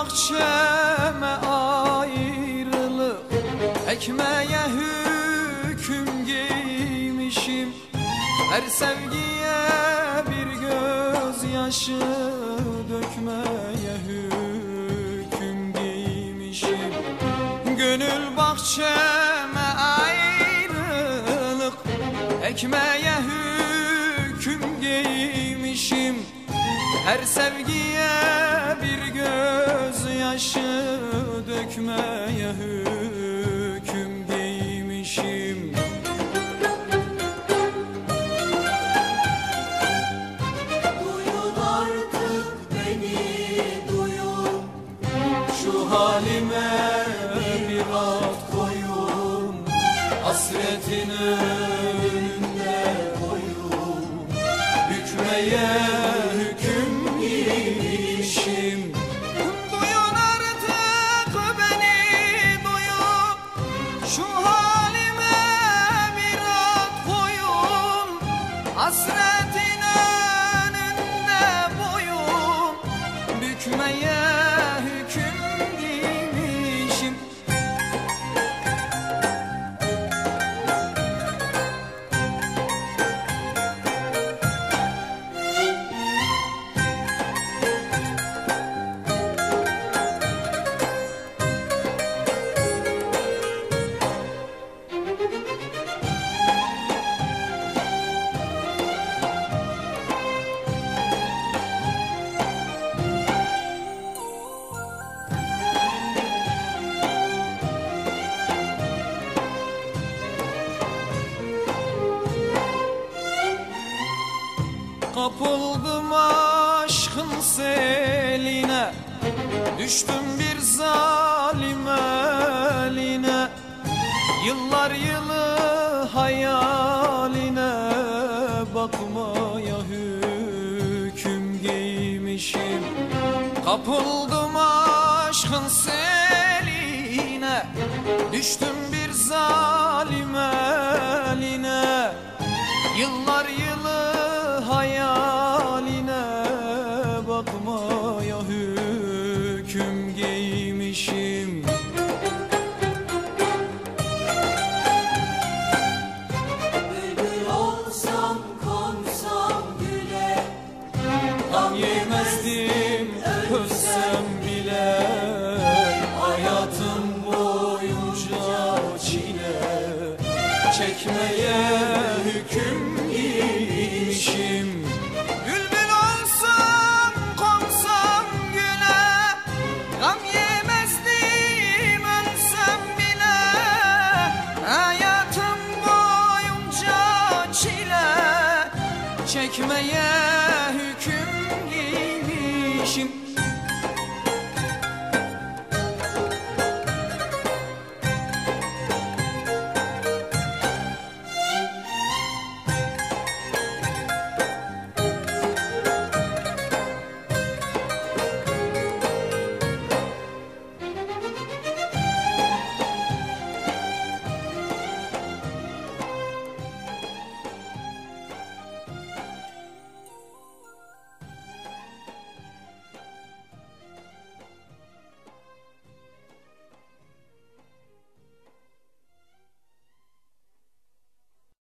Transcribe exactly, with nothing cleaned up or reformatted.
bahçeme ayrılıp ekmeğe hüküm giymişim. Her sevgiye bir gözyaşı dökmeye hüküm giymişim. Gönül bahçeme ayrılık ekmeğe hüküm giymişim. Her sevgiye bir gözyaşı dökmeye hüküm giymişim. Duyun artık beni, duyun. Şu halime bir at koyun, hasretin önünde boyun bükmeye hüküm giymişim. Duyun artık beni, duyun. Şu halime bir at koyun, hasretin önünde boyun bükmeye hüküm giymişim. Kapıldım aşkın seline, düştüm bir zalim eline. Yıllar yılı hayaline bakmaya hüküm giymişim. Kapıldım aşkın seline, düştüm bir zalim eline. Yıllar yılı hayaline bakmaya hüküm giymişim. Bülbül olsam, konsam güle, Gam yemezdim ölsem bile, hayatım boyunca çile çekmeye hüküm giymişim. Bülbül olsam, konsam güle, gam yemezdim ölsem bile, hayatım boyunca çile çekmeye